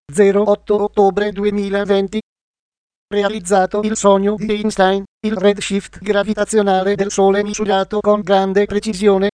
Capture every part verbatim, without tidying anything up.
zero otto ottobre duemilaventi. Realizzato il sogno di Einstein, il redshift gravitazionale del Sole misurato con grande precisione.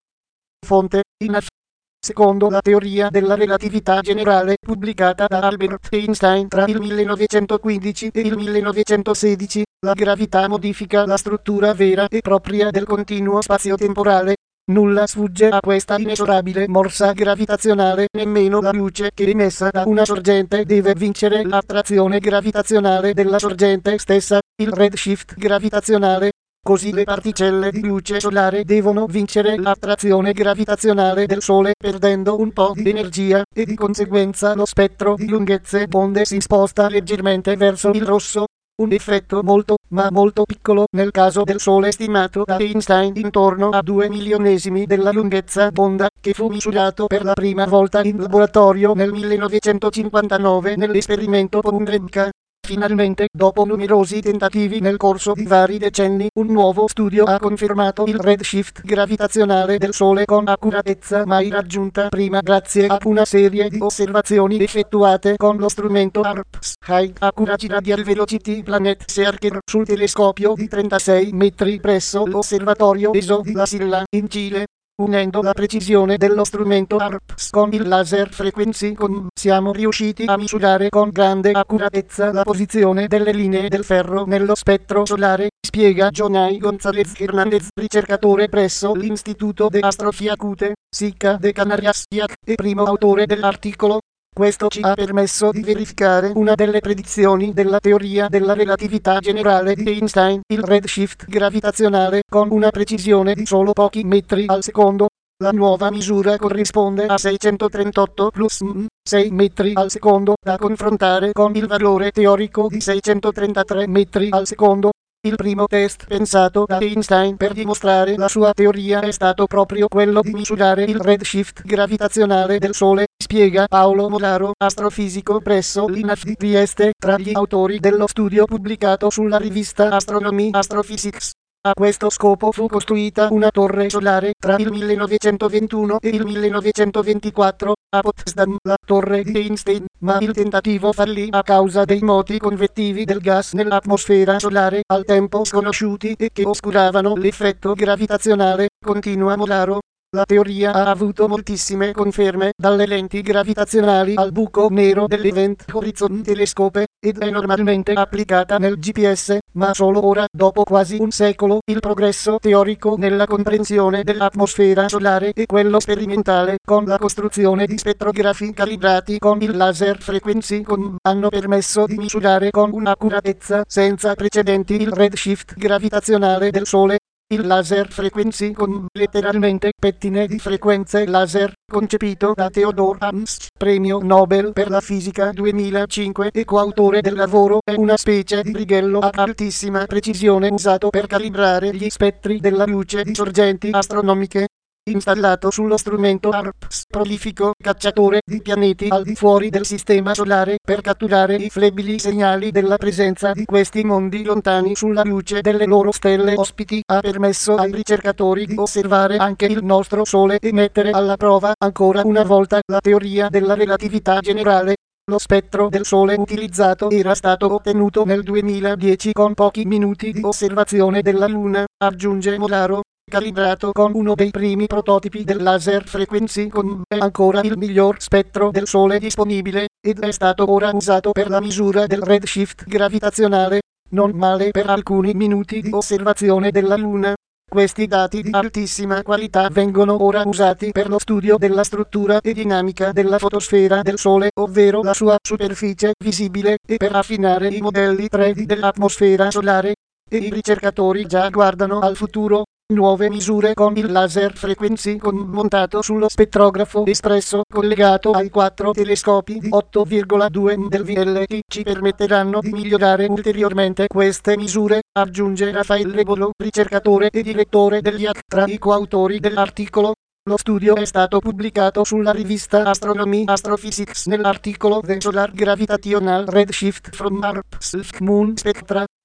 Fonte: I N A F. Secondo la teoria della relatività generale pubblicata da Albert Einstein tra il millenovecentoquindici e il millenovecentosedici, la gravità modifica la struttura vera e propria del continuo spazio-temporale. Nulla sfugge a questa inesorabile morsa gravitazionale, nemmeno la luce che emessa da una sorgente deve vincere l'attrazione gravitazionale della sorgente stessa, il redshift gravitazionale. Così le particelle di luce solare devono vincere l'attrazione gravitazionale del Sole perdendo un po' di energia, e di conseguenza lo spettro di lunghezze d'onde si sposta leggermente verso il rosso. Un effetto molto, ma molto piccolo nel caso del Sole stimato da Einstein intorno a due milionesimi della lunghezza d'onda, che fu misurato per la prima volta in laboratorio nel millenovecentocinquantanove nell'esperimento Punrebka. Finalmente, dopo numerosi tentativi nel corso di vari decenni, un nuovo studio ha confermato il redshift gravitazionale del Sole con accuratezza mai raggiunta prima grazie a una serie di osservazioni effettuate con lo strumento A R P S High Accuracy Radial Velocity Planet Searcher sul telescopio di trentasei metri presso l'osservatorio E S O di La Silla, in Cile. Unendo la precisione dello strumento A R P S con il laser frequency con, siamo riusciti a misurare con grande accuratezza la posizione delle linee del ferro nello spettro solare, spiega Jonay González Hernández, ricercatore presso l'Istituto de Astrofísica, S I C A de Canarias, I A C, e primo autore dell'articolo. Questo ci ha permesso di verificare una delle predizioni della teoria della relatività generale di Einstein, il redshift gravitazionale, con una precisione di solo pochi metri al secondo. La nuova misura corrisponde a seicentotrentotto plus sei metri al secondo, da confrontare con il valore teorico di seicentotrentatré metri al secondo. Il primo test pensato da Einstein per dimostrare la sua teoria è stato proprio quello di misurare il redshift gravitazionale del Sole, spiega Paolo Molaro, astrofisico presso l'I N A F di Trieste, tra gli autori dello studio pubblicato sulla rivista Astronomy Astrophysics. A questo scopo fu costruita una torre solare tra il millenovecentoventuno e il millenovecentoventiquattro a Potsdam, la torre di Einstein, ma il tentativo fallì a causa dei moti convettivi del gas nell'atmosfera solare, al tempo sconosciuti e che oscuravano l'effetto gravitazionale, continua Molaro. La teoria ha avuto moltissime conferme, dalle lenti gravitazionali al buco nero dell'Event Horizon Telescope, ed è normalmente applicata nel G P S, ma solo ora, dopo quasi un secolo, il progresso teorico nella comprensione dell'atmosfera solare e quello sperimentale, con la costruzione di spettrografi calibrati con il laser frequency con, hanno permesso di misurare con un'accuratezza senza precedenti il redshift gravitazionale del Sole. Il laser frequency con, letteralmente pettine di frequenze laser, concepito da Theodor Hamsch, premio Nobel per la fisica duemilacinque e coautore del lavoro, è una specie di righello ad altissima precisione usato per calibrare gli spettri della luce di sorgenti astronomiche. Installato sullo strumento A R P S, prolifico cacciatore di pianeti al di fuori del sistema solare, per catturare i flebili segnali della presenza di questi mondi lontani sulla luce delle loro stelle ospiti, ha permesso ai ricercatori di osservare anche il nostro Sole e mettere alla prova ancora una volta la teoria della relatività generale. Lo spettro del Sole utilizzato era stato ottenuto nel duemiladieci con pochi minuti di osservazione della Luna, aggiunge Molaro. Calibrato con uno dei primi prototipi del laser frequency con, è ancora il miglior spettro del Sole disponibile, ed è stato ora usato per la misura del redshift gravitazionale. Non male per alcuni minuti di osservazione della Luna. Questi dati di altissima qualità vengono ora usati per lo studio della struttura e dinamica della fotosfera del Sole, ovvero la sua superficie visibile, e per affinare i modelli tre D dell'atmosfera solare. E i ricercatori già guardano al futuro. Nuove misure con il laser frequency con montato sullo spettrografo espresso collegato ai quattro telescopi di otto virgola due del V L T ci permetteranno di migliorare ulteriormente queste misure, aggiunge Raffaele Bolo, ricercatore e direttore degli A C, tra i coautori dell'articolo. Lo studio è stato pubblicato sulla rivista Astronomy Astrophysics nell'articolo The Solar Gravitational Redshift from A R P S Moon Spectra.